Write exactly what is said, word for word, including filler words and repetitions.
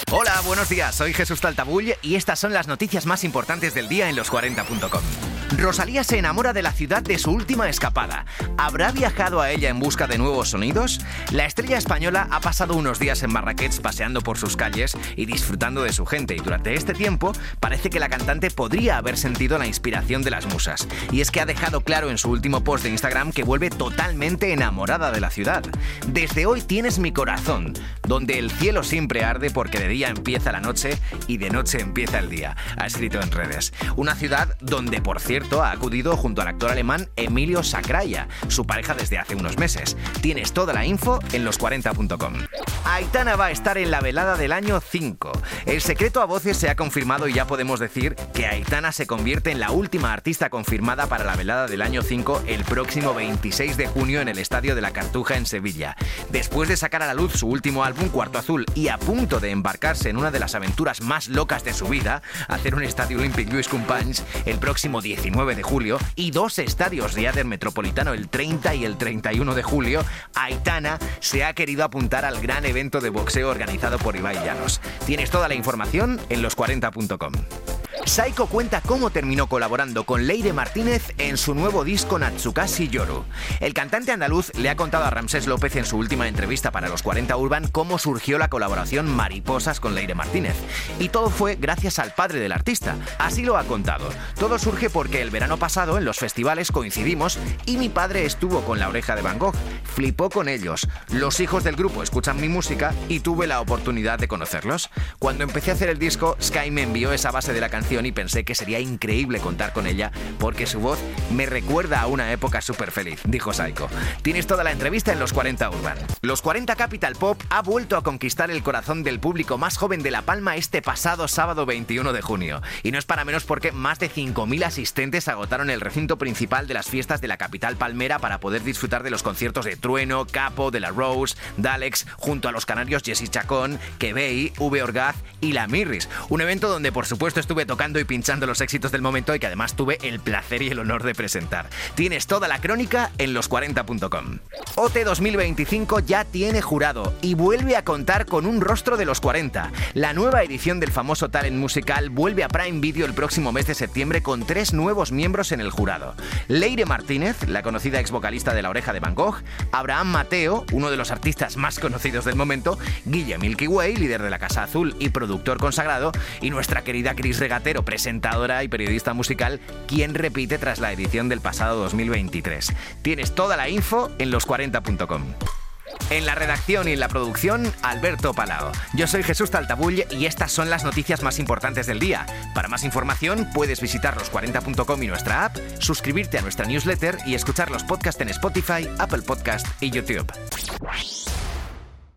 Hola, buenos días, soy Jesús Taltabull y estas son las noticias más importantes del día en los cuarenta punto com. Rosalía se enamora de la ciudad de su última escapada. ¿Habrá viajado a ella en busca de nuevos sonidos? La estrella española ha pasado unos días en Marrakech paseando por sus calles y disfrutando de su gente, y durante este tiempo parece que la cantante podría haber sentido la inspiración de las musas. Y es que ha dejado claro en su último post de Instagram que vuelve totalmente enamorada de la ciudad. Desde hoy tienes mi corazón, donde el cielo siempre arde porque de día empieza la noche y de noche empieza el día, ha escrito en redes. Una ciudad donde, por cierto, ha acudido junto al actor alemán Emilio Sacraia, su pareja desde hace unos meses. Tienes toda la info en los cuarenta punto com. Aitana va a estar en la velada del año cinco. El secreto a voces se ha confirmado y ya podemos decir que Aitana se convierte en la última artista confirmada para la velada del año cinco el próximo veintiséis de junio en el Estadio de la Cartuja en Sevilla. Después de sacar a la luz su último álbum Cuarto Azul y a punto de embarcarse en una de las aventuras más locas de su vida, hacer un Estadio Olímpic Lluís Companys el próximo diecinueve de julio y dos estadios ya del Metropolitano el treinta y el treinta y uno de julio, Aitana se ha querido apuntar al gran evento de boxeo organizado por Ibai Llanos. Tienes toda la información en los cuarenta punto com. Saiko cuenta cómo terminó colaborando con Leire Martínez en su nuevo disco Natsukashi Yoru. El cantante andaluz le ha contado a Ramsés López en su última entrevista para los cuarenta Urban cómo surgió la colaboración Mariposas con Leire Martínez. Y todo fue gracias al padre del artista. Así lo ha contado. Todo surge porque el verano pasado en los festivales coincidimos y mi padre estuvo con La Oreja de Van Gogh. Flipó con ellos. Los hijos del grupo escuchan mi música y tuve la oportunidad de conocerlos. Cuando empecé a hacer el disco, Sky me envió esa base de la canción y pensé que sería increíble contar con ella porque su voz me recuerda a una época súper feliz, dijo Saiko. Tienes toda la entrevista en los cuarenta Urban. Los cuarenta Capital Pop ha vuelto a conquistar el corazón del público más joven de La Palma este pasado sábado veintiuno de junio. Y no es para menos porque más de cinco mil asistentes agotaron el recinto principal de las fiestas de la capital palmera para poder disfrutar de los conciertos de Trueno, Capo, De La Rose, Dalex, junto a los canarios Jessy Chacón, Kebei, V. Orgaz y La Mirris. Un evento donde por supuesto estuve tocando y pinchando los éxitos del momento y que además tuve el placer y el honor de presentar. Tienes toda la crónica en los cuarenta punto com. O T dos mil veinticinco ya tiene jurado y vuelve a contar con un rostro de los cuarenta. La nueva edición del famoso talent musical vuelve a Prime Video el próximo mes de septiembre con tres nuevos miembros en el jurado. Leire Martínez, la conocida ex vocalista de La Oreja de Van Gogh, Abraham Mateo, uno de los artistas más conocidos del momento, Guille Milky Way, líder de la Casa Azul y productor consagrado, y nuestra querida Cris Regatero, presentadora y periodista musical, quien repite tras la edición del pasado dos mil veintitrés. Tienes toda la info en los cuarenta punto com. En la redacción y en la producción, Alberto Palao. Yo soy Jesús Taltabull y estas son las noticias más importantes del día. Para más información puedes visitar los cuarenta punto com y nuestra app, suscribirte a nuestra newsletter y escuchar los podcasts en Spotify, Apple Podcast y YouTube.